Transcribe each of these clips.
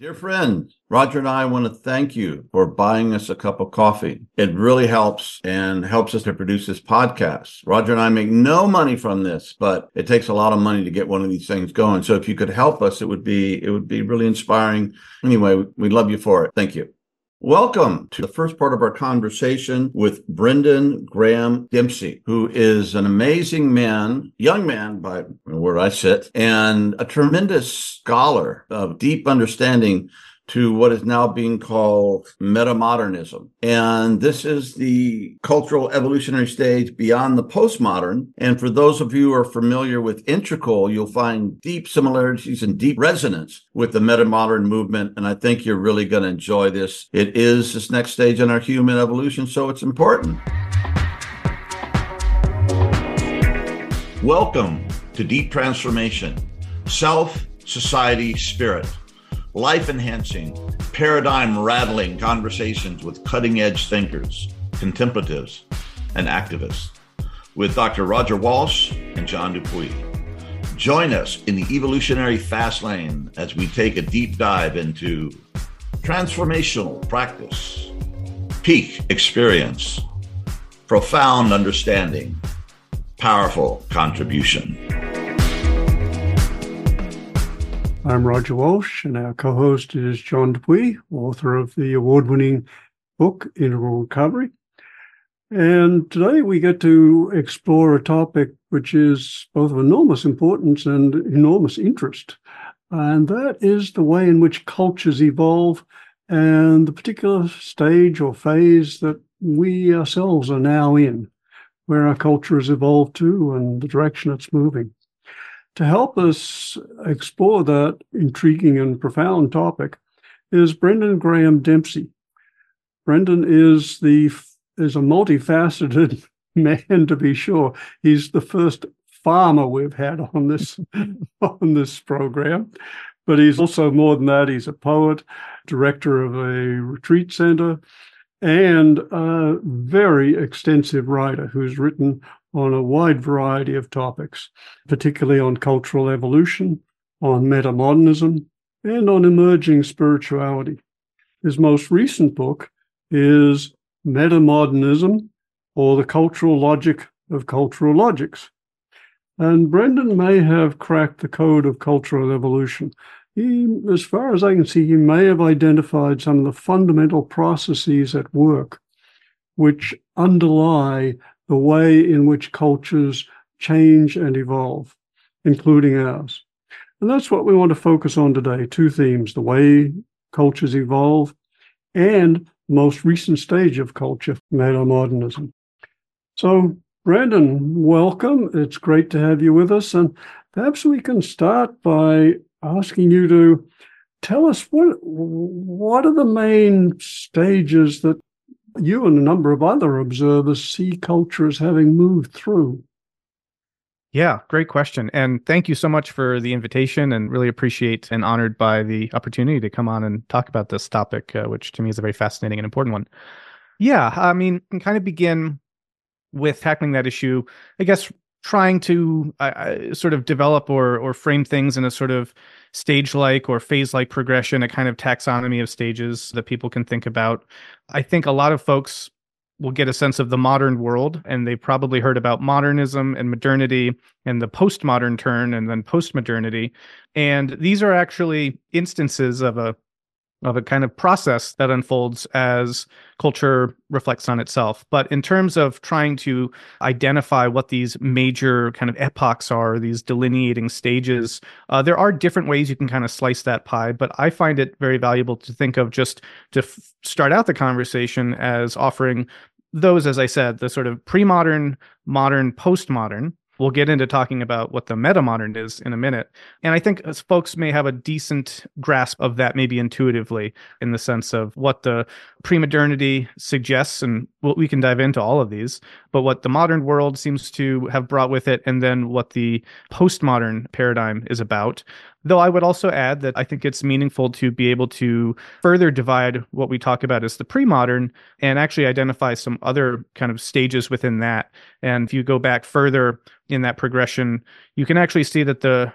Dear friend, Roger and I want to thank you for buying us a cup of coffee. It really helps and helps us to produce this podcast. Roger and I make no money from this, but it takes a lot of money to get one of these things going. So if you could help us, it would be really inspiring. Anyway, we love you for it. Thank you. Welcome to the first part of our conversation with Brendan Graham Dempsey, who is an amazing man, young man by where I sit, and a tremendous scholar of deep understanding to what is now being called metamodernism. And this is the cultural evolutionary stage beyond the postmodern. And for those of you who are familiar with Integral, you'll find deep similarities and deep resonance with the metamodern movement. And I think you're really going to enjoy this. It is this next stage in our human evolution, so it's important. Welcome to Deep Transformation, Self, Society, Spirit. Life-enhancing, paradigm-rattling conversations with cutting-edge thinkers, contemplatives, and activists with Dr. Roger Walsh and John Dupuy. Join us in the evolutionary fast lane as we take a deep dive into transformational practice, peak experience, profound understanding, powerful contribution. I'm Roger Walsh, and our co-host is John Dupuy, author of the award-winning book, Integral Recovery. And today we get to explore a topic which is both of enormous importance and enormous interest, and that is the way in which cultures evolve and the particular stage or phase that we ourselves are now in, where our culture has evolved to and the direction it's moving. To help us explore that intriguing and profound topic is Brendan Graham Dempsey. Brendan is a multifaceted man, to be sure. He's the first farmer we've had on this program, but he's also more than that. He's a poet, director of a retreat center, and a very extensive writer who's written on a wide variety of topics, particularly on cultural evolution, on metamodernism, and on emerging spirituality. His most recent book is Metamodernism, or the Cultural Logic of Cultural Logics. And Brendan may have cracked the code of cultural evolution. He, as far as I can see, he may have identified some of the fundamental processes at work which underlie the way in which cultures change and evolve, including ours. And that's what we want to focus on today. Two themes: the way cultures evolve and the most recent stage of culture, metamodernism. So, Brandon, welcome. It's great to have you with us. And perhaps we can start by asking you to tell us what are the main stages that you and a number of other observers see culture as having moved through? Yeah, great question. And thank you so much for the invitation, and really appreciate and honored by the opportunity to come on and talk about this topic, which to me is a very fascinating and important one. Yeah, I mean, can kind of begin with tackling that issue, I guess, trying to sort of develop or frame things in a sort of stage-like or phase-like progression, a kind of taxonomy of stages that people can think about. I think a lot of folks will get a sense of the modern world, and they've probably heard about modernism and modernity and the postmodern turn and then postmodernity. And these are actually instances of a kind of process that unfolds as culture reflects on itself. But in terms of trying to identify what these major kind of epochs are, these delineating stages, there are different ways you can kind of slice that pie. But I find it very valuable to think of, just to start out the conversation, as offering those, as I said, the sort of pre-modern, modern, postmodern. We'll get into talking about what the metamodern is in a minute. And I think as folks may have a decent grasp of that, maybe intuitively, in the sense of what the pre-modernity suggests, and we can dive into all of these, but what the modern world seems to have brought with it, and then what the postmodern paradigm is about. Though I would also add that I think it's meaningful to be able to further divide what we talk about as the pre-modern and actually identify some other kind of stages within that. And if you go back further in that progression, you can actually see that the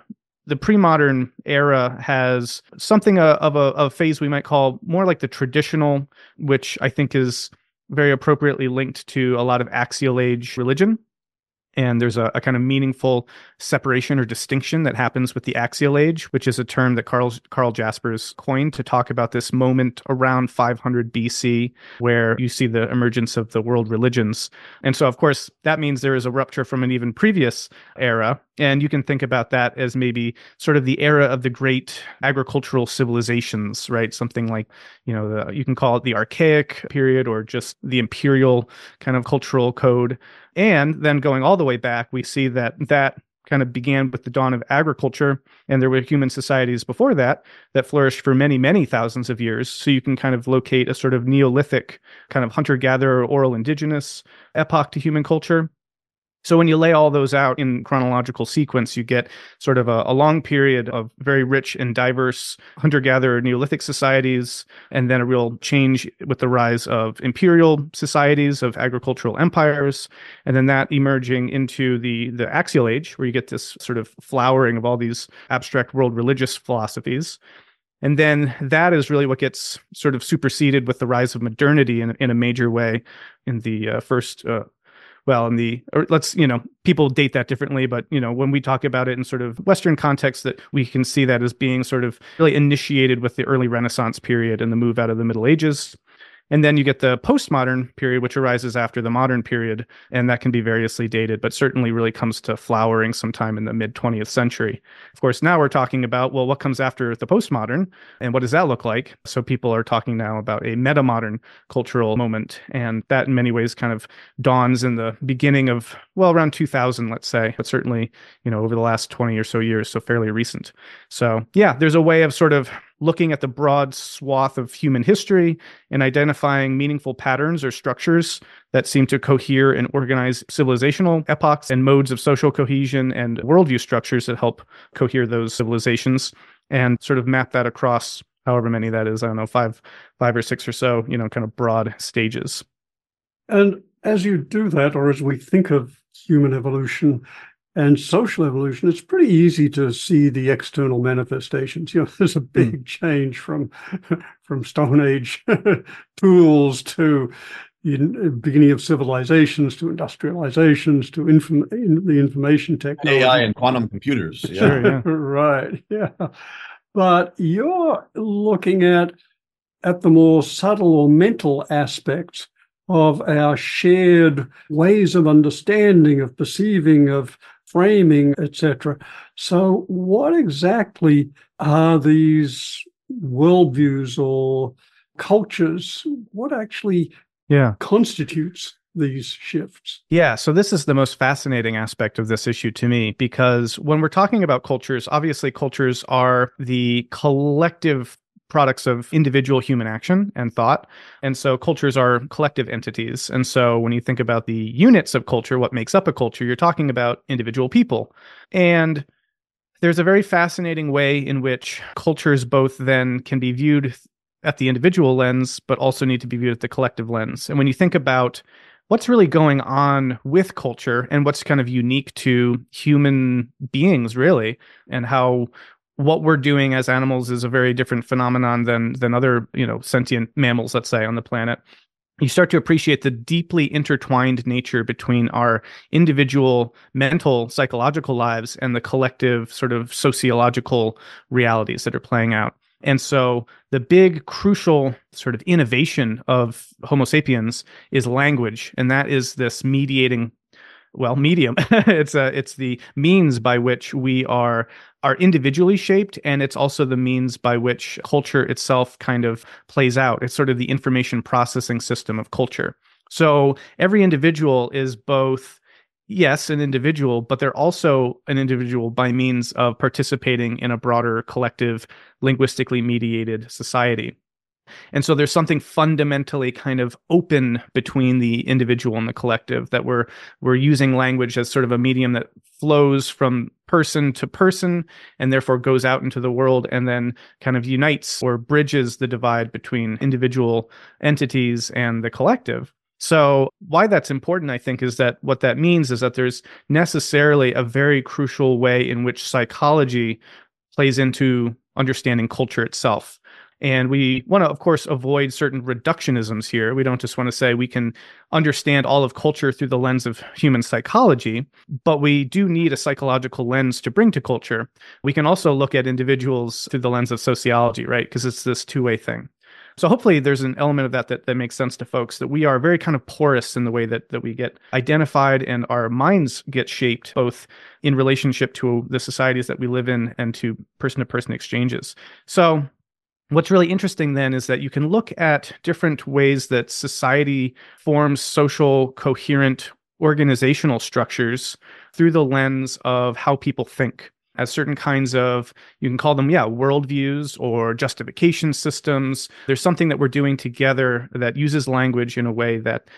the pre-modern era has something of a phase we might call more like the traditional, which I think is very appropriately linked to a lot of axial age religion. And there's a kind of meaningful separation or distinction that happens with the axial age, which is a term that Carl Jaspers coined to talk about this moment around 500 BC, where you see the emergence of the world religions. And so, of course, that means there is a rupture from an even previous era. And you can think about that as maybe sort of the era of the great agricultural civilizations, right? Something like, you can call it the archaic period or just the imperial kind of cultural code. And then going all the way back, we see that kind of began with the dawn of agriculture, and there were human societies before that flourished for many, many thousands of years. So you can kind of locate a sort of Neolithic kind of hunter-gatherer, oral indigenous epoch to human culture. So when you lay all those out in chronological sequence, you get sort of a long period of very rich and diverse hunter-gatherer Neolithic societies, and then a real change with the rise of imperial societies, of agricultural empires, and then that emerging into the axial age, where you get this sort of flowering of all these abstract world religious philosophies. And then that is really what gets sort of superseded with the rise of modernity in a major way in the people date that differently, but, when we talk about it in sort of Western context, that we can see that as being sort of really initiated with the early Renaissance period and the move out of the Middle Ages. And then you get the postmodern period, which arises after the modern period, and that can be variously dated, but certainly really comes to flowering sometime in the mid-20th century. Of course, now we're talking about, well, what comes after the postmodern, and what does that look like? So people are talking now about a metamodern cultural moment, and that in many ways kind of dawns in the beginning of, around 2000, let's say, but certainly, over the last 20 or so years, so fairly recent. So yeah, there's a way of sort of looking at the broad swath of human history and identifying meaningful patterns or structures that seem to cohere and organize civilizational epochs and modes of social cohesion and worldview structures that help cohere those civilizations, and sort of map that across however many that is, I don't know, five or six or so, kind of broad stages. And as you do that, or as we think of human evolution and social evolution, it's pretty easy to see the external manifestations. There's a big change from Stone Age tools to the beginning of civilizations, to industrializations, to the information technology. AI and quantum computers. Yeah. Sure, yeah. Right, yeah. But you're looking at the more subtle or mental aspects of our shared ways of understanding, of perceiving, of framing, etc. So what exactly are these worldviews or cultures? What actually constitutes these shifts? Yeah, so this is the most fascinating aspect of this issue to me, because when we're talking about cultures, obviously cultures are the collective products of individual human action and thought. And so cultures are collective entities. And so when you think about the units of culture, what makes up a culture, you're talking about individual people. And there's a very fascinating way in which cultures both then can be viewed at the individual lens, but also need to be viewed at the collective lens. And when you think about what's really going on with culture and what's kind of unique to human beings, really, and how what we're doing as animals is a very different phenomenon than other, sentient mammals, let's say, on the planet, you start to appreciate the deeply intertwined nature between our individual mental, psychological lives and the collective sort of sociological realities that are playing out. And so the big crucial sort of innovation of Homo sapiens is language, and that is this mediating medium. It's the means by which we are individually shaped, and it's also the means by which culture itself kind of plays out. It's sort of the information processing system of culture. So every individual is both, yes, an individual, but they're also an individual by means of participating in a broader collective, linguistically mediated society. And so there's something fundamentally kind of open between the individual and the collective, that we're using language as sort of a medium that flows from person to person and therefore goes out into the world and then kind of unites or bridges the divide between individual entities and the collective. So why that's important, I think, is that what that means is that there's necessarily a very crucial way in which psychology plays into understanding culture itself. And we want to, of course, avoid certain reductionisms here. We don't just want to say we can understand all of culture through the lens of human psychology, but we do need a psychological lens to bring to culture. We can also look at individuals through the lens of sociology, right? Because it's this two-way thing. So hopefully there's an element of that makes sense to folks, that we are very kind of porous in the way that we get identified and our minds get shaped, both in relationship to the societies that we live in and to person-to-person exchanges. So what's really interesting then is that you can look at different ways that society forms social, coherent organizational structures through the lens of how people think, as certain kinds of, you can call them, worldviews or justification systems. There's something that we're doing together that uses language in a way that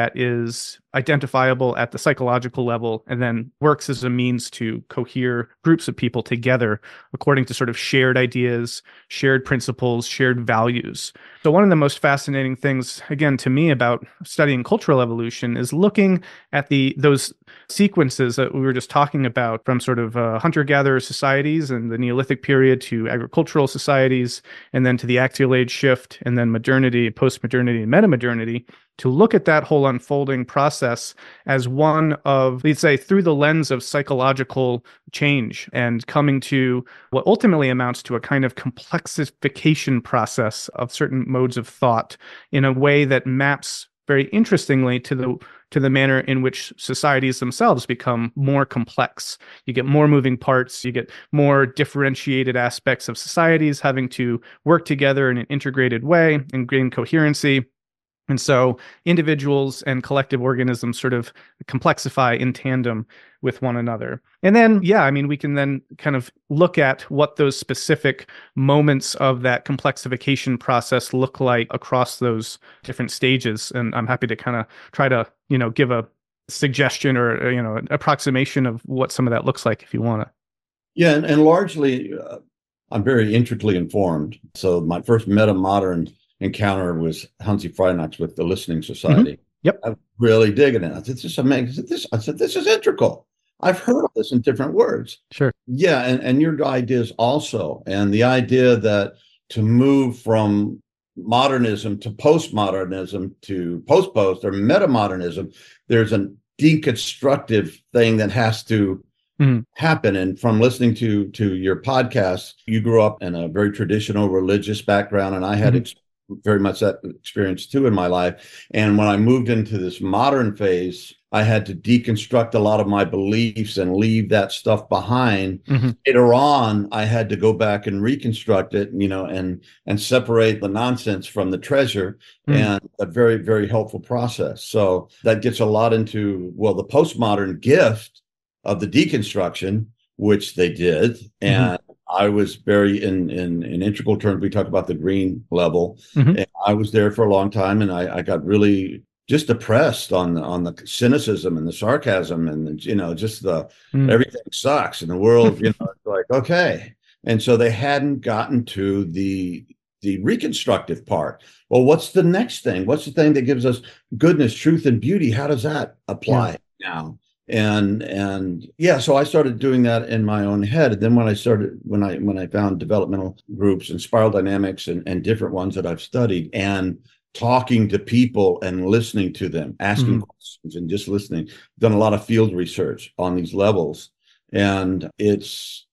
is identifiable at the psychological level and then works as a means to cohere groups of people together according to sort of shared ideas, shared principles, shared values. So one of the most fascinating things, again, to me about studying cultural evolution is looking at those sequences that we were just talking about, from sort of hunter-gatherer societies and the Neolithic period to agricultural societies, and then to the axial age shift, and then modernity, post-modernity, and metamodernity, to look at that whole unfolding process as one of, let's say, through the lens of psychological change and coming to what ultimately amounts to a kind of complexification process of certain modes of thought in a way that maps very interestingly to the manner in which societies themselves become more complex. You get more moving parts, you get more differentiated aspects of societies having to work together in an integrated way and gain coherency. And so individuals and collective organisms sort of complexify in tandem with one another. And then, we can then kind of look at what those specific moments of that complexification process look like across those different stages. And I'm happy to kind of try to, give a suggestion or, an approximation of what some of that looks like if you want to. Yeah, and largely, I'm very intricately informed. So my first meta-modern encounter was Hansi Freinax with the Listening Society. Mm-hmm. Yep. I was really digging it. I said, this is amazing. I said, this is integral. I've heard of this in different words. Sure. Yeah, and your ideas also. And the idea that to move from modernism to postmodernism to post-post or metamodernism, there's a deconstructive thing that has to happen. And from listening to your podcast, you grew up in a very traditional religious background, and I had very much that experience too in my life. And when I moved into this modern phase, I had to deconstruct a lot of my beliefs and leave that stuff behind. Later on, I had to go back and reconstruct it, and separate the nonsense from the treasure, and a very, very helpful process. So that gets a lot into, the postmodern gift of the deconstruction, which they did. And I was very in integral terms. We talk about the green level. And I was there for a long time, and I got really just depressed on the cynicism and the sarcasm and just the everything sucks in the world. It's like, okay. And so they hadn't gotten to the reconstructive part. Well, what's the next thing? What's the thing that gives us goodness, truth, and beauty? How does that apply now? And so I started doing that in my own head. And then when I found developmental groups and spiral dynamics and different ones that I've studied, and talking to people and listening to them, asking questions and just listening, done a lot of field research on these levels. And it's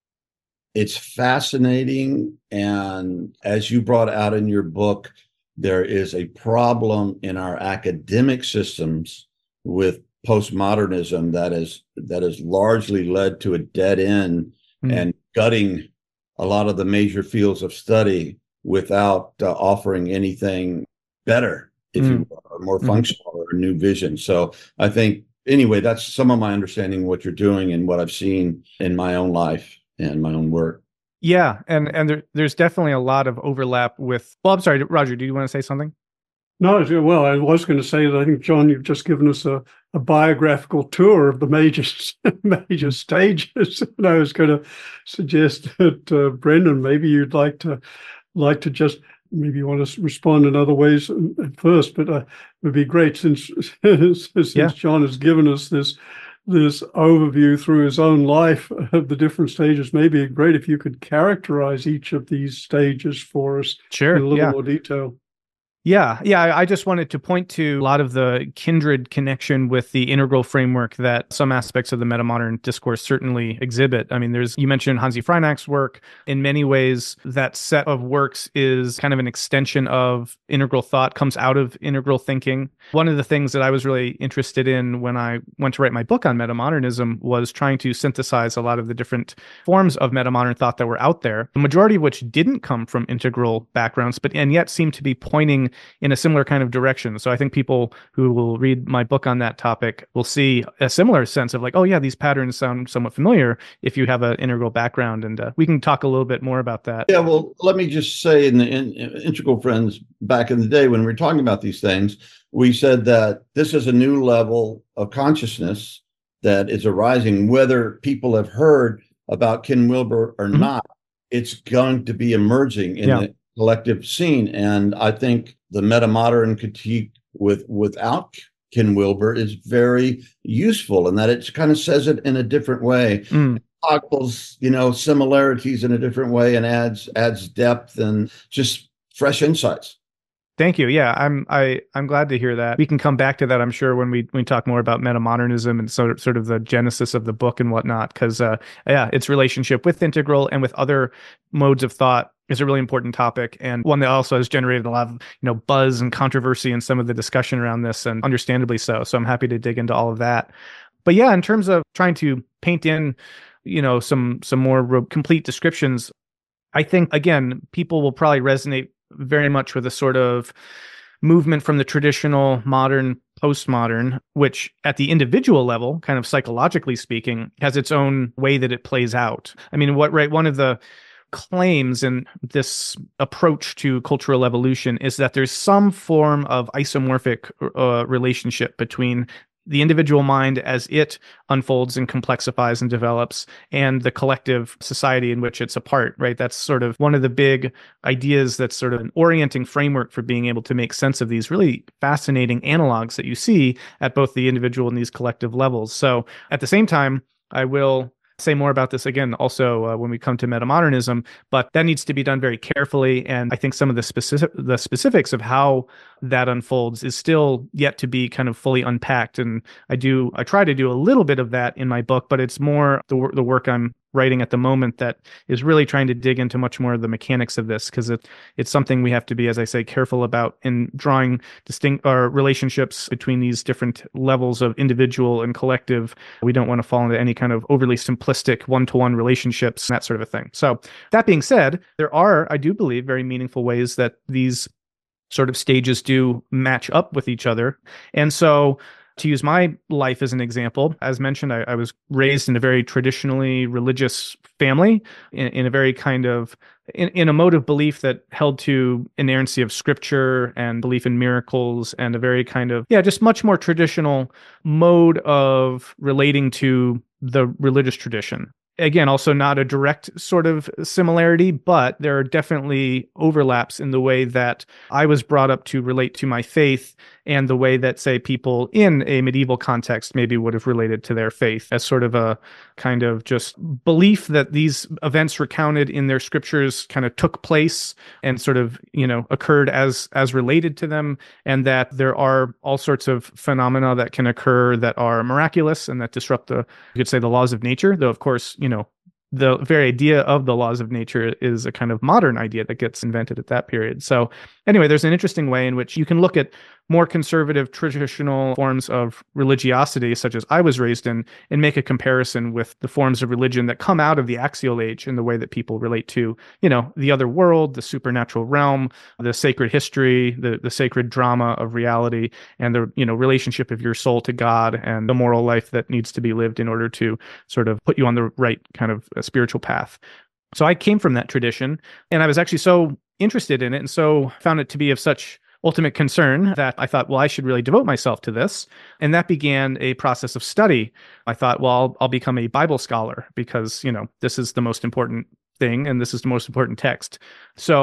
fascinating. And as you brought out in your book, there is a problem in our academic systems with postmodernism that has largely led to a dead end and gutting a lot of the major fields of study without offering anything better, if you will, or more functional or a new vision. So I think, anyway, that's some of my understanding of what you're doing and what I've seen in my own life and my own work. Yeah, and there's definitely a lot of overlap with. Well, I'm sorry, Roger. Do you want to say something? No, well, I was going to say that I think, John, you've just given us a biographical tour of the major stages. And I was going to suggest that, Brendan, maybe you'd like to just maybe you want to respond in other ways at first, but it would be great since John has given us this overview through his own life of the different stages. Maybe it'd be great if you could characterize each of these stages for us in a little more detail. Yeah. I just wanted to point to a lot of the kindred connection with the integral framework that some aspects of the metamodern discourse certainly exhibit. I mean, you mentioned Hansi Freinach's work. In many ways, that set of works is kind of an extension of integral thought, comes out of integral thinking. One of the things that I was really interested in when I went to write my book on metamodernism was trying to synthesize a lot of the different forms of metamodern thought that were out there, the majority of which didn't come from integral backgrounds, and yet seem to be pointing in a similar kind of direction. So I think people who will read my book on that topic will see a similar sense of like, oh yeah, these patterns sound somewhat familiar if you have an integral background. And we can talk a little bit more about that. Yeah, well, let me just say in Integral Friends, back in the day when we were talking about these things, we said that this is a new level of consciousness that is arising, whether people have heard about Ken Wilber or not. It's going to be emerging in the collective scene. And I think the metamodern critique without Ken Wilber is very useful in that it kind of says it in a different way. Toggles, similarities in a different way and adds depth and just fresh insights. Thank you. Yeah, I'm glad to hear that. We can come back to that, I'm sure, when we talk more about metamodernism and sort of the genesis of the book and whatnot. Because its relationship with integral and with other modes of thought is a really important topic, and one that also has generated a lot of buzz and controversy in some of the discussion around this, and understandably so. So I'm happy to dig into all of that. But yeah, in terms of trying to paint in some more complete descriptions, I think again people will probably resonate very much with a sort of movement from the traditional modern postmodern, which at the individual level, kind of psychologically speaking, has its own way that it plays out. I mean, one of the claims in this approach to cultural evolution is that there's some form of isomorphic relationship between the individual mind as it unfolds and complexifies and develops, and the collective society in which it's a part, right? That's sort of one of the big ideas that's sort of an orienting framework for being able to make sense of these really fascinating analogs that you see at both the individual and these collective levels. So at the same time, I will say more about this again also when we come to metamodernism, but that needs to be done very carefully. And I think some of the specifics of how that unfolds is still yet to be kind of fully unpacked. And I try to do a little bit of that in my book, but it's more the work I'm writing at the moment that is really trying to dig into much more of the mechanics of this, because it's something we have to be, as I say, careful about in drawing distinct relationships between these different levels of individual and collective. We don't want to fall into any kind of overly simplistic one-to-one relationships, that sort of a thing. So that being said, there are, I do believe, very meaningful ways that these sort of stages do match up with each other. And so to use my life as an example, as mentioned, I was raised in a very traditionally religious family, in a very kind of, in a mode of belief that held to inerrancy of scripture and belief in miracles, and a very kind of, just much more traditional mode of relating to the religious tradition. Again, also not a direct sort of similarity, but there are definitely overlaps in the way that I was brought up to relate to my faith and the way that, say, people in a medieval context maybe would have related to their faith, as sort of a kind of just belief that these events recounted in their scriptures kind of took place and sort of, occurred as related to them, and that there are all sorts of phenomena that can occur that are miraculous and that disrupt you could say, the laws of nature, though, of course, the very idea of the laws of nature is a kind of modern idea that gets invented at that period. So anyway, there's an interesting way in which you can look at more conservative traditional forms of religiosity, such as I was raised in, and make a comparison with the forms of religion that come out of the axial age in the way that people relate to, the other world, the supernatural realm, the sacred history, the sacred drama of reality, and the, relationship of your soul to God, and the moral life that needs to be lived in order to sort of put you on the right kind of spiritual path. So I came from that tradition, and I was actually so interested in it, and so found it to be of such ultimate concern that I thought, well, I should really devote myself to this. And that began a process of study. I thought, well, I'll become a Bible scholar because, this is the most important thing and this is the most important text. So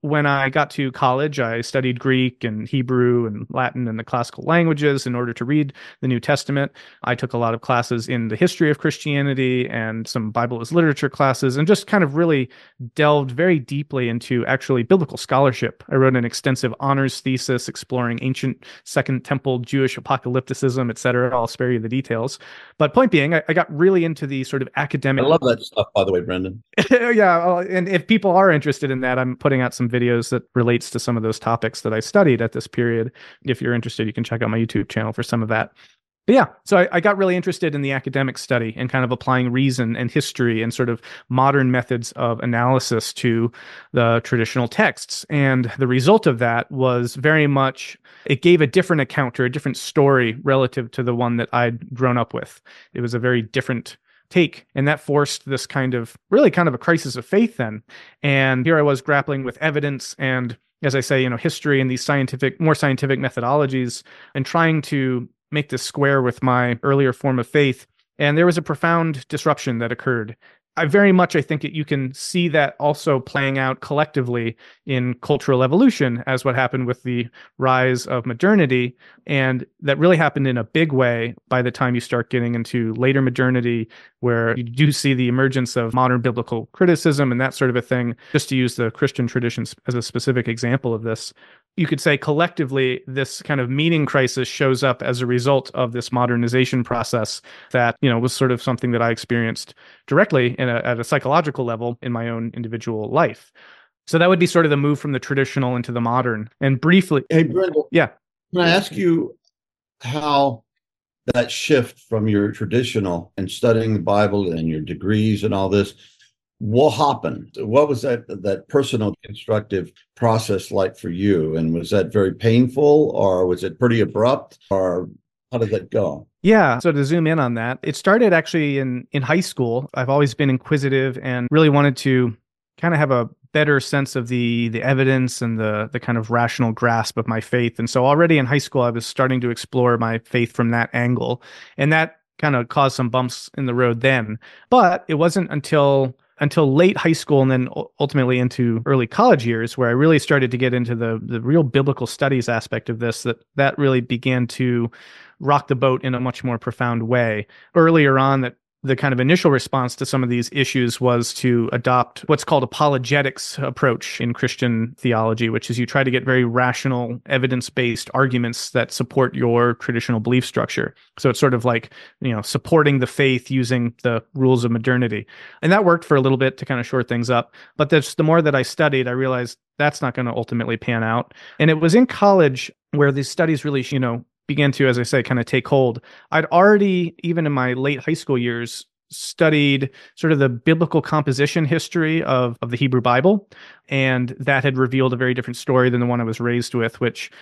when I got to college, I studied Greek and Hebrew and Latin and the classical languages in order to read the New Testament. I took a lot of classes in the history of Christianity and some Bible as literature classes, and just kind of really delved very deeply into actually biblical scholarship. I wrote an extensive honors thesis exploring ancient Second Temple Jewish apocalypticism, etc. I'll spare you the details. But point being, I got really into the sort of academic. I love that stuff, by the way, Brendan. Yeah, and if people are interested in that, I'm putting out some videos that relates to some of those topics that I studied at this period. If you're interested, you can check out my YouTube channel for some of that. But yeah, so I got really interested in the academic study and kind of applying reason and history and sort of modern methods of analysis to the traditional texts. And the result of that was very much, it gave a different account or a different story relative to the one that I'd grown up with. It was a very different take, and that forced this kind of a crisis of faith then. And here I was grappling with evidence and, as I say, history and these more scientific methodologies, and trying to make this square with my earlier form of faith. And there was a profound disruption that occurred. I think you can see that also playing out collectively in cultural evolution as what happened with the rise of modernity. And that really happened in a big way by the time you start getting into later modernity, where you do see the emergence of modern biblical criticism and that sort of a thing. Just to use the Christian traditions as a specific example of this, you could say collectively, this kind of meaning crisis shows up as a result of this modernization process that, was sort of something that I experienced directly at a psychological level in my own individual life. So that would be sort of the move from the traditional into the modern. And briefly, hey, Brendan, yeah, can I ask you how that shift from your traditional and studying the Bible and your degrees and all this, what happened? What was that personal constructive process like for you? And was that very painful, or was it pretty abrupt, or how did that go? Yeah. So to zoom in on that, it started actually in high school. I've always been inquisitive and really wanted to kind of have a better sense of the evidence and the kind of rational grasp of my faith. And so already in high school, I was starting to explore my faith from that angle. And that kind of caused some bumps in the road then. But it wasn't until late high school and then ultimately into early college years where I really started to get into the real biblical studies aspect of this, that really began to rock the boat in a much more profound way. Earlier on, that the kind of initial response to some of these issues was to adopt what's called apologetics approach in Christian theology, which is you try to get very rational, evidence-based arguments that support your traditional belief structure. So it's sort of like, supporting the faith using the rules of modernity. And that worked for a little bit to kind of shore things up. But the more that I studied, I realized that's not going to ultimately pan out. And it was in college where these studies really, began to, as I say, kind of take hold. I'd already, even in my late high school years, studied sort of the biblical composition history of the Hebrew Bible. And that had revealed a very different story than the one I was raised with,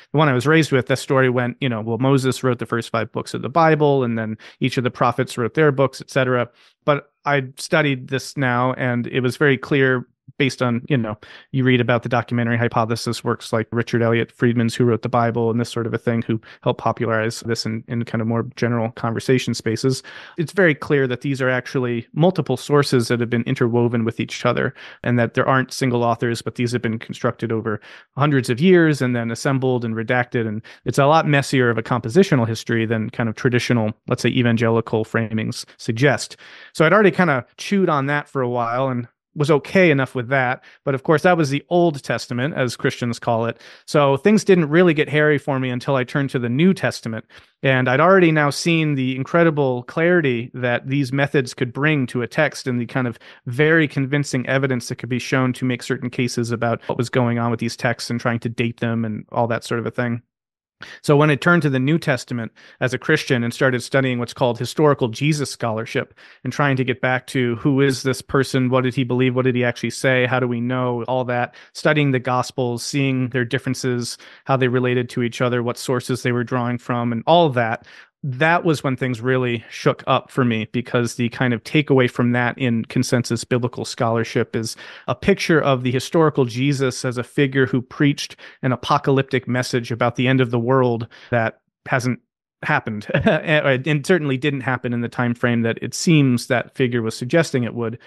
that story went, Moses wrote the first 5 books of the Bible, and then each of the prophets wrote their books, etc. But I studied this now, and it was very clear based on, you read about the documentary hypothesis works like Richard Elliott Friedman's Who Wrote the Bible and this sort of a thing, who helped popularize this in kind of more general conversation spaces. It's very clear that these are actually multiple sources that have been interwoven with each other, and that there aren't single authors, but these have been constructed over hundreds of years and then assembled and redacted. And it's a lot messier of a compositional history than kind of traditional, let's say, evangelical framings suggest. So I'd already kind of chewed on that for a while and was okay enough with that. But of course, that was the Old Testament, as Christians call it. So things didn't really get hairy for me until I turned to the New Testament. And I'd already now seen the incredible clarity that these methods could bring to a text, and the kind of very convincing evidence that could be shown to make certain cases about what was going on with these texts and trying to date them and all that sort of a thing. So when I turned to the New Testament as a Christian and started studying what's called historical Jesus scholarship and trying to get back to who is this person, what did he believe, what did he actually say, how do we know, all that, studying the Gospels, seeing their differences, how they related to each other, what sources they were drawing from, and all of that, that was when things really shook up for me, because the kind of takeaway from that in consensus biblical scholarship is a picture of the historical Jesus as a figure who preached an apocalyptic message about the end of the world that hasn't happened and certainly didn't happen in the time frame that it seems that figure was suggesting it would.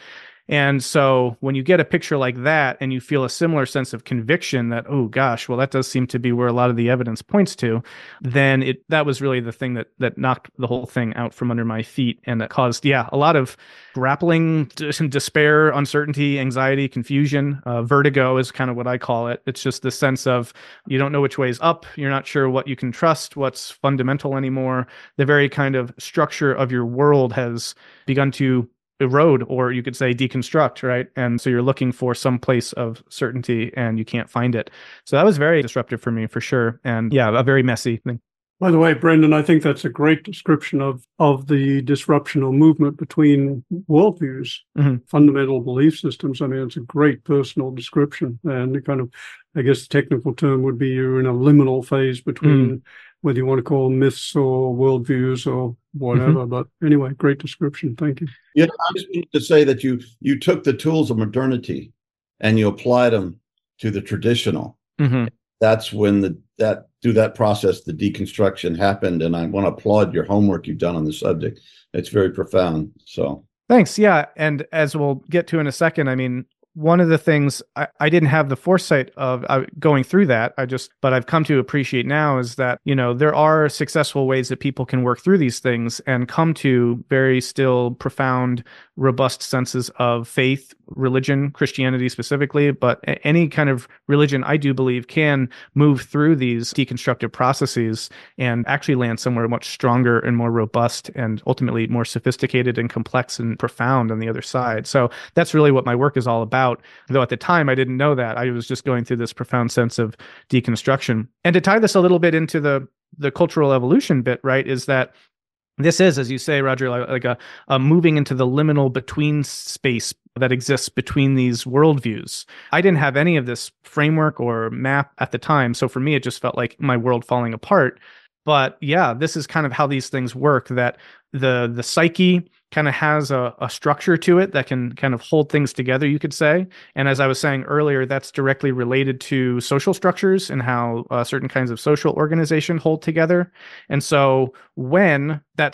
And so when you get a picture like that and you feel a similar sense of conviction that, oh gosh, well, that does seem to be where a lot of the evidence points to, then that was really the thing that knocked the whole thing out from under my feet. And that caused, a lot of grappling, despair, uncertainty, anxiety, confusion. Vertigo is kind of what I call it. It's just the sense of you don't know which way is up. You're not sure what you can trust, what's fundamental anymore. The very kind of structure of your world has begun to erode, or you could say deconstruct, right? And so you're looking for some place of certainty and you can't find it. So that was very disruptive for me, for sure. And a very messy thing. By the way, Brendan, I think that's a great description of the disruption or movement between worldviews, fundamental belief systems. I mean, it's a great personal description. And the kind of, I guess the technical term would be you're in a liminal phase between whether you want to call them myths or worldviews or whatever. But anyway, great description. Thank you. Yeah, I just need to say that you took the tools of modernity and you applied them to the traditional. That's when through that process, the deconstruction happened. And I want to applaud your homework you've done on the subject. It's very profound. So thanks. Yeah. And as we'll get to in a second, I mean, one of the things I didn't have the foresight of going through that, but I've come to appreciate now is that, there are successful ways that people can work through these things and come to very still profound, robust senses of faith, religion, Christianity specifically, but any kind of religion, I do believe, can move through these deconstructive processes and actually land somewhere much stronger and more robust and ultimately more sophisticated and complex and profound on the other side. So that's really what my work is all about. Though at the time I didn't know that. I was just going through this profound sense of deconstruction. And to tie this a little bit into the cultural evolution bit, right, is that this is, as you say, Roger, like a moving into the liminal between space that exists between these worldviews. I didn't have any of this framework or map at the time. So for me, it just felt like my world falling apart. But this is kind of how these things work, that the psyche kind of has a structure to it that can kind of hold things together, you could say. And as I was saying earlier, that's directly related to social structures and how certain kinds of social organization hold together. And so when that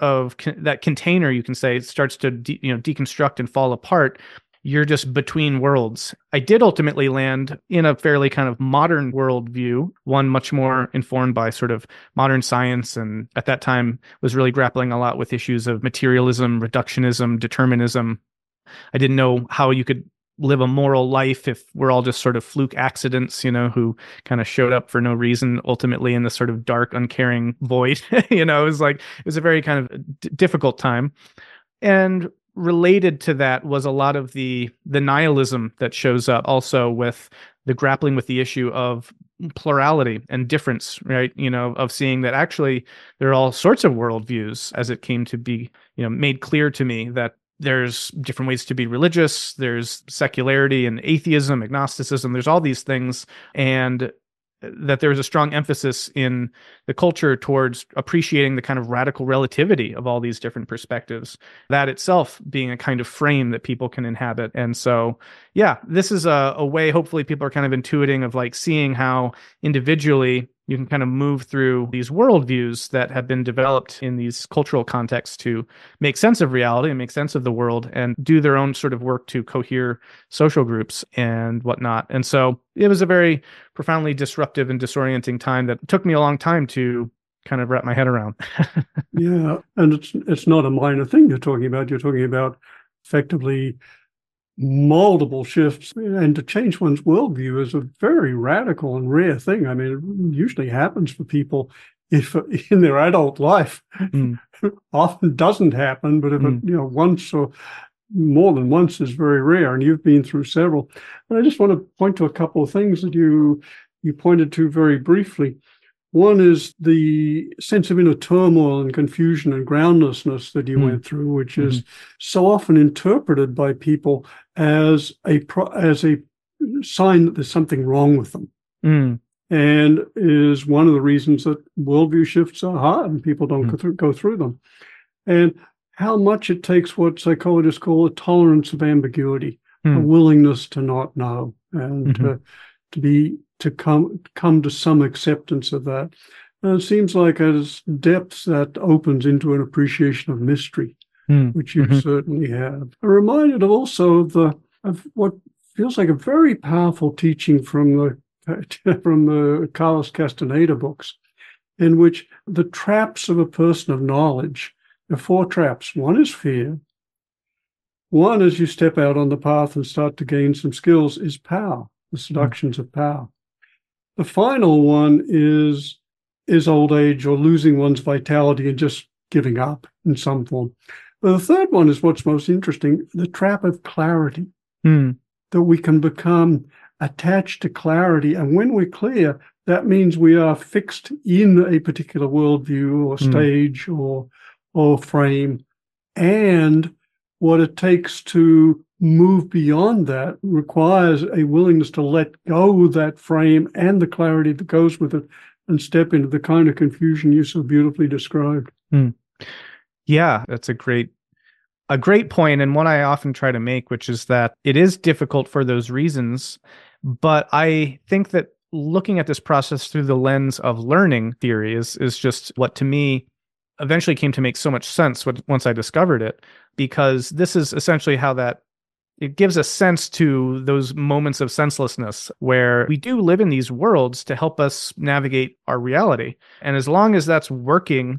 that container, you can say, starts to deconstruct and fall apart, you're just between worlds. I did ultimately land in a fairly kind of modern worldview, one much more informed by sort of modern science, and at that time was really grappling a lot with issues of materialism, reductionism, determinism. I didn't know how you could live a moral life if we're all just sort of fluke accidents, who kind of showed up for no reason, ultimately in this sort of dark, uncaring void. It was a very kind of difficult time. And related to that was a lot of the nihilism that shows up also with the grappling with the issue of plurality and difference, right? Of seeing that actually there are all sorts of worldviews, as it came to be, made clear to me that there's different ways to be religious, there's secularity and atheism, agnosticism, there's all these things, and that there was a strong emphasis in the culture towards appreciating the kind of radical relativity of all these different perspectives, that itself being a kind of frame that people can inhabit. And so, this is a way, hopefully people are kind of intuiting of like seeing how individually you can kind of move through these worldviews that have been developed in these cultural contexts to make sense of reality and make sense of the world and do their own sort of work to cohere social groups and whatnot. And so it was a very profoundly disruptive and disorienting time that took me a long time to kind of wrap my head around. Yeah, and it's not a minor thing you're talking about. You're talking about effectively multiple shifts, and to change one's worldview is a very radical and rare thing. I mean, it usually happens for people if in their adult life. Often doesn't happen, but if it, once or more than once is very rare, and you've been through several. And I just want to point to a couple of things that you pointed to very briefly. One is the sense of inner turmoil and confusion and groundlessness that you went through, which is so often interpreted by people as a sign that there's something wrong with them, and is one of the reasons that worldview shifts are hard and people don't go through them. And how much it takes what psychologists call a tolerance of ambiguity, a willingness to not know, and to come to some acceptance of that. And it seems like as depths that opens into an appreciation of mystery, which you certainly have. I'm reminded also of what feels like a very powerful teaching from the Carlos Castaneda books, in which the traps of a person of knowledge, there are 4 traps. One is fear. One, as you step out on the path and start to gain some skills, is power, the seductions of power. The final one is old age or losing one's vitality and just giving up in some form. But the third one is what's most interesting, the trap of clarity, that we can become attached to clarity. And when we're clear, that means we are fixed in a particular worldview or stage or frame. And what it takes to move beyond that requires a willingness to let go of that frame and the clarity that goes with it and step into the kind of confusion you so beautifully described. Yeah, that's a great point, and one I often try to make, which is that it is difficult for those reasons, but I think that looking at this process through the lens of learning theory is just what to me eventually came to make so much sense once I discovered it, because this is essentially how that it gives a sense to those moments of senselessness where we do live in these worlds to help us navigate our reality. And as long as that's working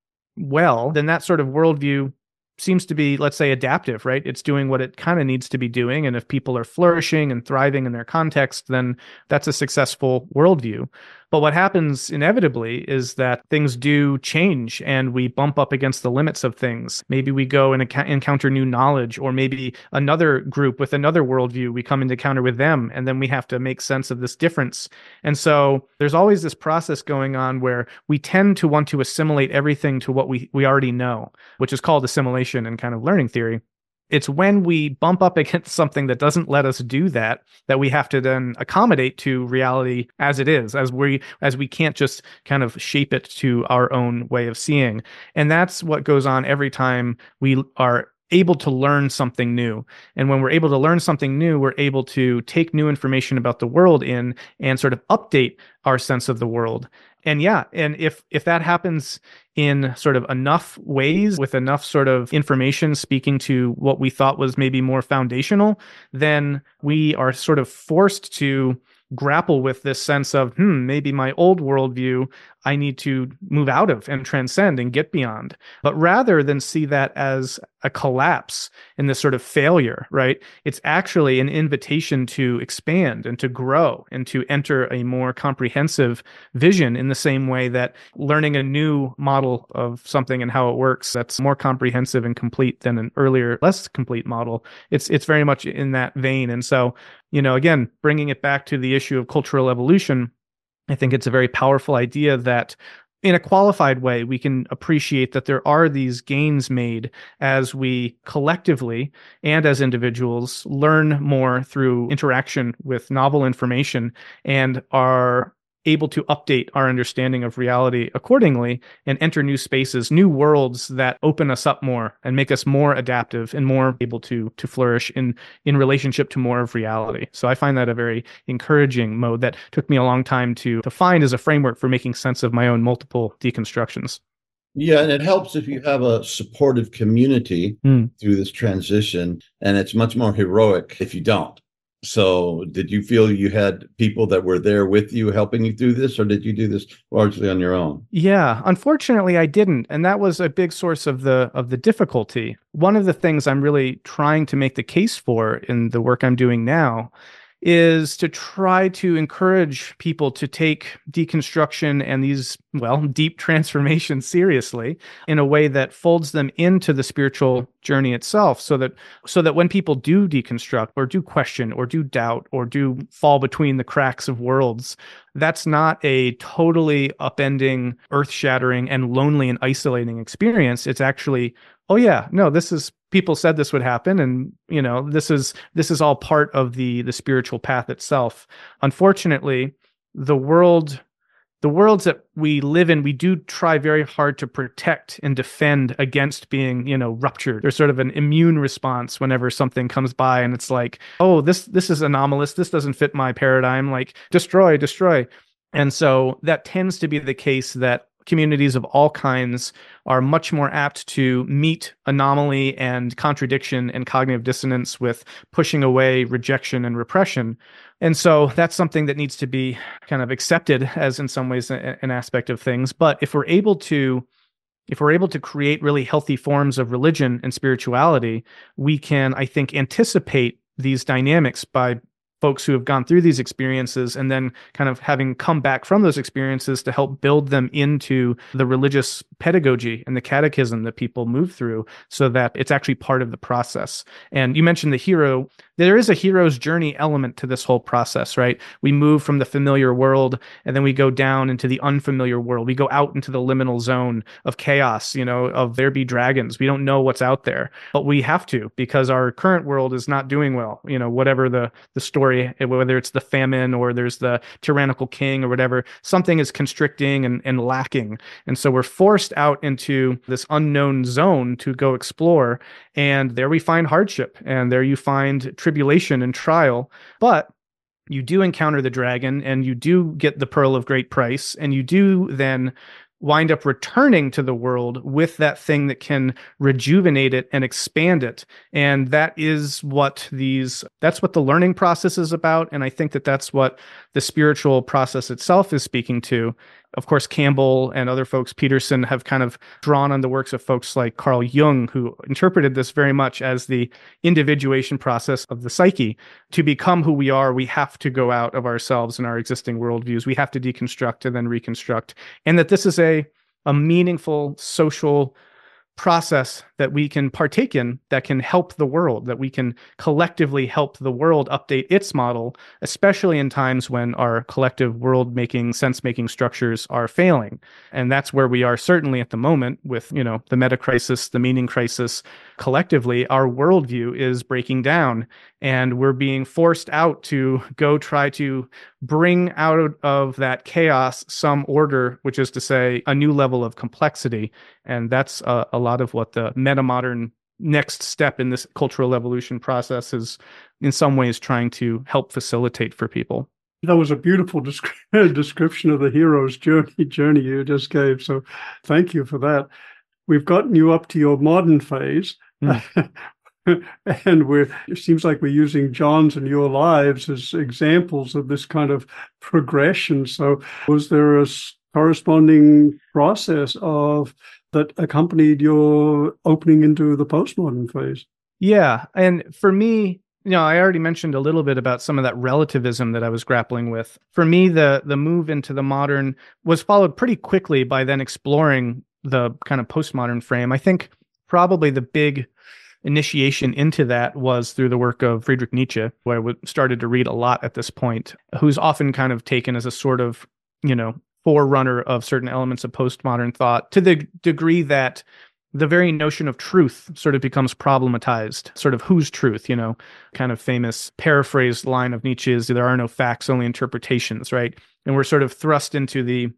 well, then that sort of worldview seems to be, let's say, adaptive, right? It's doing what it kind of needs to be doing. And if people are flourishing and thriving in their context, then that's a successful worldview. But what happens inevitably is that things do change and we bump up against the limits of things. Maybe we go and encounter new knowledge, or maybe another group with another worldview, we come into encounter with them, and then we have to make sense of this difference. And so there's always this process going on where we tend to want to assimilate everything to what we already know, which is called assimilation in kind of learning theory. It's when we bump up against something that doesn't let us do that we have to then accommodate to reality as it is, as we can't just kind of shape it to our own way of seeing. And that's what goes on every time we are able to learn something new. And when we're able to learn something new, we're able to take new information about the world in and sort of update our sense of the world. And yeah, and if that happens in sort of enough ways, with enough sort of information speaking to what we thought was maybe more foundational, then we are sort of forced to grapple with this sense of, maybe my old worldview I need to move out of and transcend and get beyond. But rather than see that as a collapse in this sort of failure, right? It's actually an invitation to expand and to grow and to enter a more comprehensive vision, in the same way that learning a new model of something and how it works that's more comprehensive and complete than an earlier, less complete model. It's very much in that vein. And so, again, bringing it back to the issue of cultural evolution, I think it's a very powerful idea that in a qualified way, we can appreciate that there are these gains made as we collectively and as individuals learn more through interaction with novel information and are able to update our understanding of reality accordingly and enter new spaces, new worlds that open us up more and make us more adaptive and more able to flourish in relationship to more of reality. So I find that a very encouraging mode that took me a long time to find as a framework for making sense of my own multiple deconstructions. Yeah, and it helps if you have a supportive community through this transition, and it's much more heroic if you don't. So did you feel you had people that were there with you helping you through this, or did you do this largely on your own? Yeah, unfortunately I didn't. And that was a big source of the difficulty. One of the things I'm really trying to make the case for in the work I'm doing now is to try to encourage people to take deconstruction and these, deep transformations seriously in a way that folds them into the spiritual journey itself, so that when people do deconstruct or do question or do doubt or do fall between the cracks of worlds, that's not a totally upending, earth-shattering, and lonely and isolating experience. It's actually, oh yeah, no, this is, people said this would happen, and this is all part of the spiritual path itself. Unfortunately, the worlds that we live in, we do try very hard to protect and defend against being, ruptured. There's sort of an immune response whenever something comes by and it's like, oh, this is anomalous, this doesn't fit my paradigm, like destroy. And so that tends to be the case, that communities of all kinds are much more apt to meet anomaly and contradiction and cognitive dissonance with pushing away rejection and repression. And so that's something that needs to be kind of accepted as in some ways an aspect of things. But if we're able to create really healthy forms of religion and spirituality, we can, I think, anticipate these dynamics by folks who have gone through these experiences and then kind of having come back from those experiences to help build them into the religious pedagogy and the catechism that people move through so that it's actually part of the process. And you mentioned the hero. There is a hero's journey element to this whole process, right? We move from the familiar world and then we go down into the unfamiliar world. We go out into the liminal zone of chaos, of there be dragons. We don't know what's out there, but we have to because our current world is not doing well, whatever the story, whether it's the famine or there's the tyrannical king or whatever, something is constricting and lacking. And so we're forced out into this unknown zone to go explore. And there we find hardship and there you find tribulation and trial. But you do encounter the dragon and you do get the pearl of great price. And you do then wind up returning to the world with that thing that can rejuvenate it and expand it. And that's what the learning process is about. And I think that that's what the spiritual process itself is speaking to. Of course, Campbell and other folks, Peterson, have kind of drawn on the works of folks like Carl Jung, who interpreted this very much as the individuation process of the psyche. To become who we are, we have to go out of ourselves and our existing worldviews. We have to deconstruct and then reconstruct. And that this is a meaningful social process that we can partake in that can help the world, that we can collectively help the world update its model, especially in times when our collective world-making, sense-making structures are failing. And that's where we are certainly at the moment with, the meta crisis, the meaning crisis. Collectively, our worldview is breaking down and we're being forced out to go try to bring out of that chaos some order, which is to say a new level of complexity. And that's a lot of what the meta-modern next step in this cultural evolution process is in some ways trying to help facilitate for people. That was a beautiful description of the hero's journey you just gave. So thank you for that. We've gotten you up to your modern phase. And it seems like we're using John's and your lives as examples of this kind of progression. So was there a corresponding process that accompanied your opening into the postmodern phase? Yeah. And for me, I already mentioned a little bit about some of that relativism that I was grappling with. For me, the move into the modern was followed pretty quickly by then exploring the kind of postmodern frame. I think probably the big initiation into that was through the work of Friedrich Nietzsche, who I started to read a lot at this point, who's often kind of taken as a sort of, forerunner of certain elements of postmodern thought, to the degree that the very notion of truth sort of becomes problematized. Sort of whose truth, kind of famous paraphrased line of Nietzsche is, there are no facts, only interpretations, right? And we're sort of thrust into the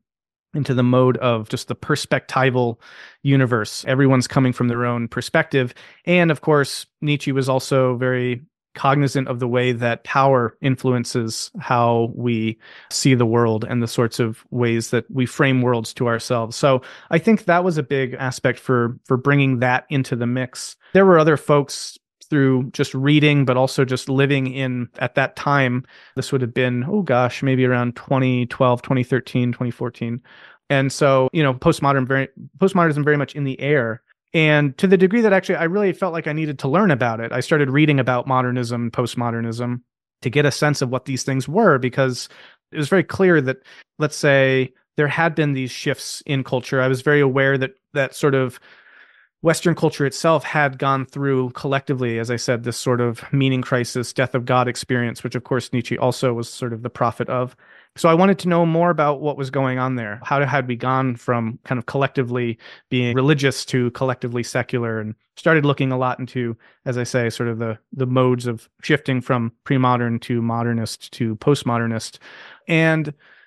mode of just the perspectival universe. Everyone's coming from their own perspective. And of course, Nietzsche was also very cognizant of the way that power influences how we see the world and the sorts of ways that we frame worlds to ourselves. So I think that was a big aspect for bringing that into the mix. There were other folks through just reading, but also just living at that time. This would have been, maybe around 2012, 2013, 2014. And so, postmodernism very much in the air. And to the degree that actually I really felt like I needed to learn about it, I started reading about modernism, postmodernism, to get a sense of what these things were, because it was very clear that, let's say, there had been these shifts in culture. I was very aware that sort of Western culture itself had gone through collectively, as I said, this sort of meaning crisis, death of God experience, which of course Nietzsche also was sort of the prophet of. So I wanted to know more about what was going on there. How had we gone from kind of collectively being religious to collectively secular, and started looking a lot into, as I say, sort of the modes of shifting from pre-modern to modernist to postmodernist. And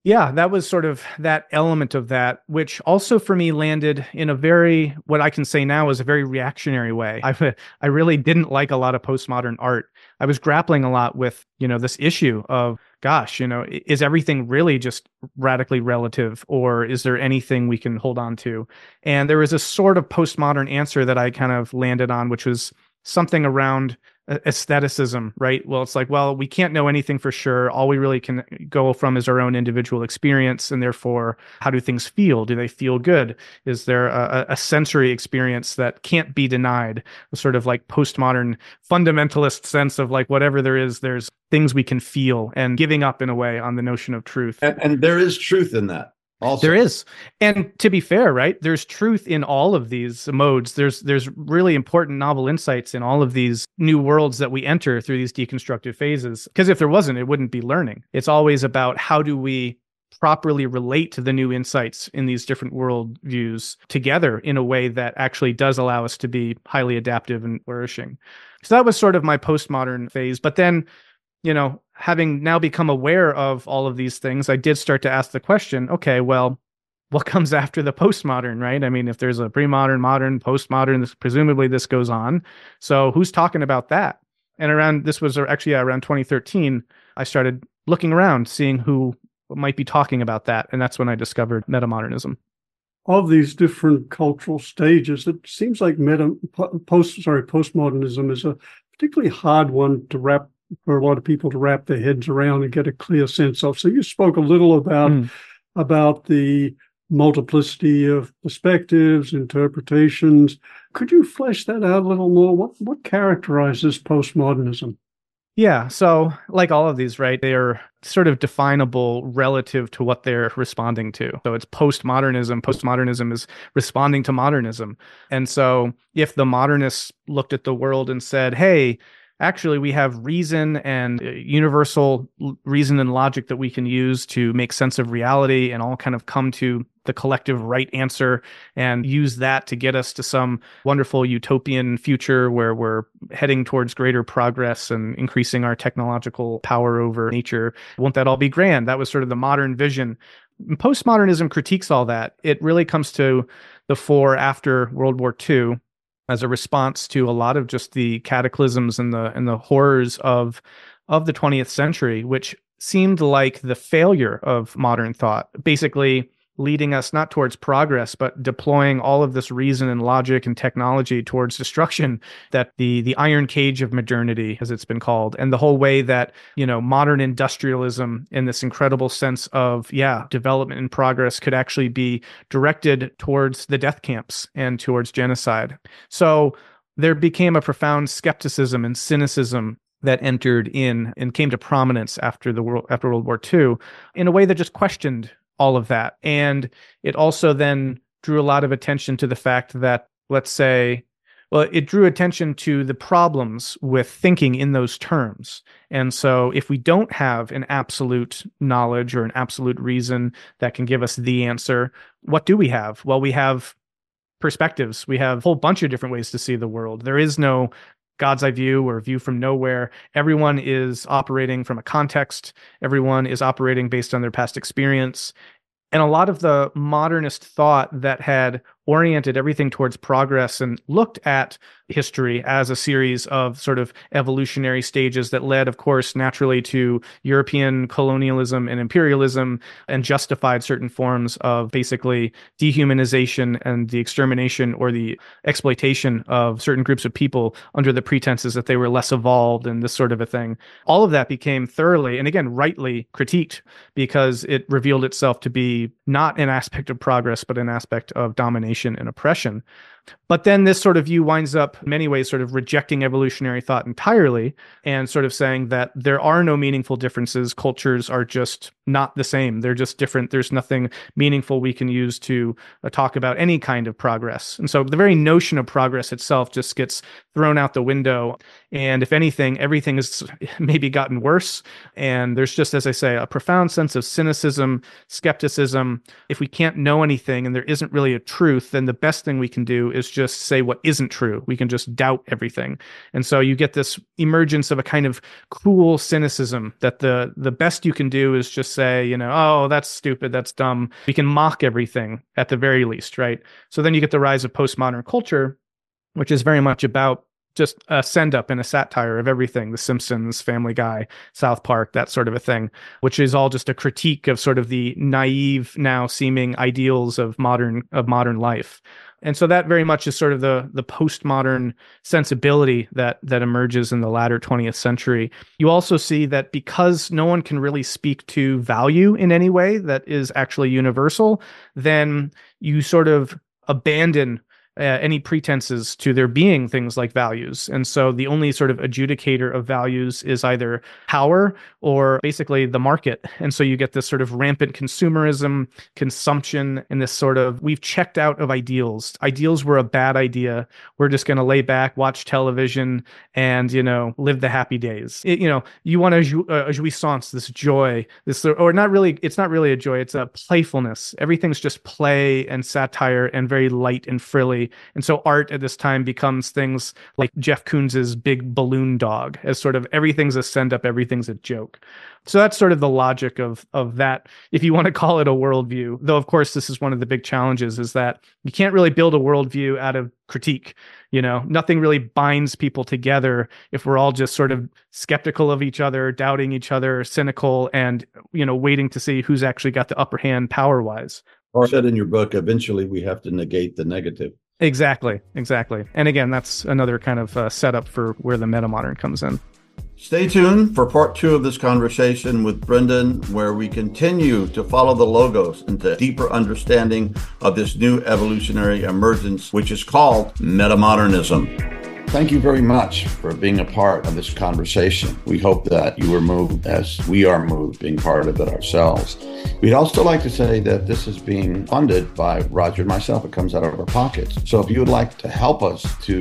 Yeah, that was sort of that element of that, which also for me landed in a very, what I can say now is a very reactionary way. I really didn't like a lot of postmodern art. I was grappling a lot with, this issue of, gosh, is everything really just radically relative, or is there anything we can hold on to? And there was a sort of postmodern answer that I kind of landed on, which was something around aestheticism, right? Well, it's like, well, we can't know anything for sure. All we really can go from is our own individual experience. And therefore, how do things feel? Do they feel good? Is there a sensory experience that can't be denied? A sort of like postmodern fundamentalist sense of like, whatever there is, there's things we can feel, and giving up in a way on the notion of truth. And there is truth in that. Also. There is. And to be fair, right, there's truth in all of these modes. There's really important novel insights in all of these new worlds that we enter through these deconstructive phases. Because if there wasn't, it wouldn't be learning. It's always about how do we properly relate to the new insights in these different world views together in a way that actually does allow us to be highly adaptive and flourishing. So that was sort of my postmodern phase. But then, having now become aware of all of these things, I did start to ask the question, okay, well, what comes after the postmodern, right? I mean, if there's a pre-modern, modern, postmodern, presumably this goes on. So who's talking about that? And around 2013, I started looking around, seeing who might be talking about that. And that's when I discovered metamodernism. Of these different cultural stages, it seems like postmodernism is a particularly hard one for a lot of people to wrap their heads around and get a clear sense of. So you spoke a little about the multiplicity of perspectives, interpretations. Could you flesh that out a little more? What characterizes postmodernism? Yeah, so like all of these, right, they are sort of definable relative to what they're responding to. So it's postmodernism. Postmodernism is responding to modernism. And so if the modernists looked at the world and said, hey, actually, we have reason and universal reason and logic that we can use to make sense of reality and all kind of come to the collective right answer and use that to get us to some wonderful utopian future where we're heading towards greater progress and increasing our technological power over nature. Won't that all be grand? That was sort of the modern vision. Postmodernism critiques all that. It really comes to the fore after World War II. As a response to a lot of just the cataclysms and the horrors of the 20th century, which seemed like the failure of modern thought, basically leading us not towards progress, but deploying all of this reason and logic and technology towards destruction, that the iron cage of modernity, as it's been called, and the whole way that, modern industrialism in this incredible sense of, development and progress could actually be directed towards the death camps and towards genocide. So there became a profound skepticism and cynicism that entered in and came to prominence after World War II in a way that just questioned all of that. And it also then drew a lot of attention to the fact that, it drew attention to the problems with thinking in those terms. And so if we don't have an absolute knowledge or an absolute reason that can give us the answer, what do we have? Well, we have perspectives. We have a whole bunch of different ways to see the world. There is no God's eye view or view from nowhere. Everyone is operating from a context. Everyone is operating based on their past experience. And a lot of the modernist thought that had oriented everything towards progress and looked at history as a series of sort of evolutionary stages that led, of course, naturally to European colonialism and imperialism, and justified certain forms of basically dehumanization and the extermination or the exploitation of certain groups of people under the pretenses that they were less evolved and this sort of a thing. All of that became thoroughly, and again, rightly critiqued, because it revealed itself to be not an aspect of progress, but an aspect of domination and oppression. But then this sort of view winds up in many ways sort of rejecting evolutionary thought entirely and sort of saying that there are no meaningful differences. Cultures are just not the same. They're just different. There's nothing meaningful we can use to talk about any kind of progress. And so the very notion of progress itself just gets thrown out the window. And if anything, everything has maybe gotten worse. And there's just, as I say, a profound sense of cynicism, skepticism. If we can't know anything and there isn't really a truth, then the best thing we can do is just say what isn't true. We can just doubt everything. And so you get this emergence of a kind of cool cynicism that the best you can do is just say, oh, that's stupid, that's dumb. We can mock everything at the very least, right? So then you get the rise of postmodern culture, which is very much about just a send-up and a satire of everything, The Simpsons, Family Guy, South Park, that sort of a thing, which is all just a critique of sort of the naive, now seeming ideals of modern life. And so that very much is sort of the postmodern sensibility that emerges in the latter 20th century. You also see that because no one can really speak to value in any way that is actually universal, then you sort of abandon any pretenses to there being things like values. And so the only sort of adjudicator of values is either power or basically the market. And so you get this sort of rampant consumerism, consumption, and this sort of, we've checked out of ideals. Ideals were a bad idea. We're just going to lay back, watch television, and, live the happy days. You want a jouissance, this joy, or not really, it's not really a joy, it's a playfulness. Everything's just play and satire and very light and frilly. And so art at this time becomes things like Jeff Koons's Big Balloon Dog, as sort of everything's a send-up, everything's a joke. So that's sort of the logic of that, if you want to call it a worldview. Though, of course, this is one of the big challenges, is that you can't really build a worldview out of critique. Nothing really binds people together if we're all just sort of skeptical of each other, doubting each other, cynical, and, waiting to see who's actually got the upper hand power-wise. Or said in your book, eventually we have to negate the negative. Exactly. And again, that's another kind of setup for where the metamodern comes in. Stay tuned for part 2 of this conversation with Brendan, where we continue to follow the logos into deeper understanding of this new evolutionary emergence, which is called metamodernism. Thank you very much for being a part of this conversation. We hope that you were moved as we are moved being part of it ourselves. We'd also like to say that this is being funded by Roger and myself. It comes out of our pockets. So if you would like to help us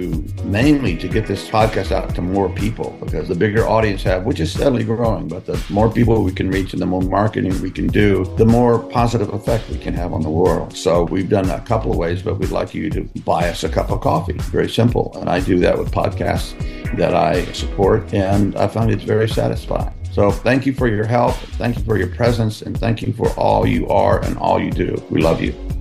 mainly to get this podcast out to more people, because the bigger audience have, which is steadily growing, but the more people we can reach and the more marketing we can do, the more positive effect we can have on the world. So we've done a couple of ways, but we'd like you to buy us a cup of coffee. Very simple. And I do that with podcasts that I support, and I find it's very satisfying. So thank you for your help, thank you for your presence, and thank you for all you are and all you do. We love you.